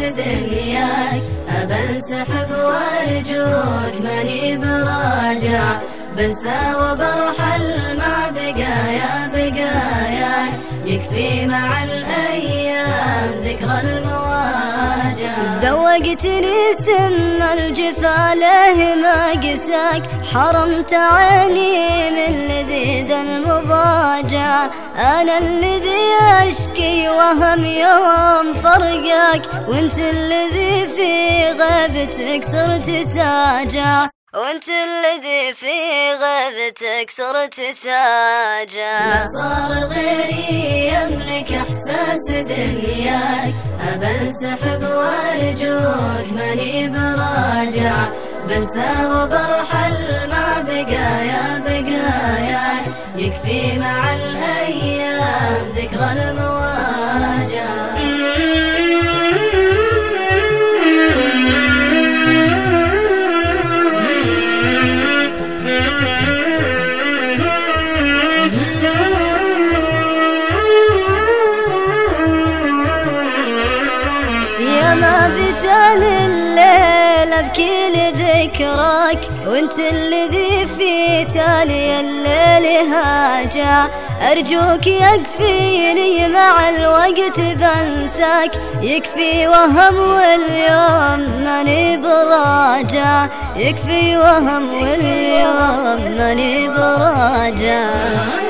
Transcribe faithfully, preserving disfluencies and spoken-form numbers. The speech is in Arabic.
دنياك، أبى انسحب وارجوك ماني براجع، بنسى وبرحل مع بقايا بقاياك، يكفي مع الأيام ذكرى المواجع. ذوقتني سم الجفا له ما قساك، حرمت عيني من لذيذ المضاجع، أنا الذي أشكي وهم يوم فرقك، وانت الذي في غيبتك صرت ساجع، وانت الذي في غيبتك صرت ساجع. لا صار غيري يملك احساس دنياك، أبى انسحب وارجوك ماني براجع، بنسى وبرحل مع بقايا بقاياك، يكفي مع الأيام ذكرى المواجع. يا ما بتال الليل ابكي لذكرك، وانت الذي في تالي الليل هاجع، ارجوك يكفيني مع الوقت بنساك، يكفي وهم واليوم ماني براجع، يكفي وهم واليوم ماني براجع.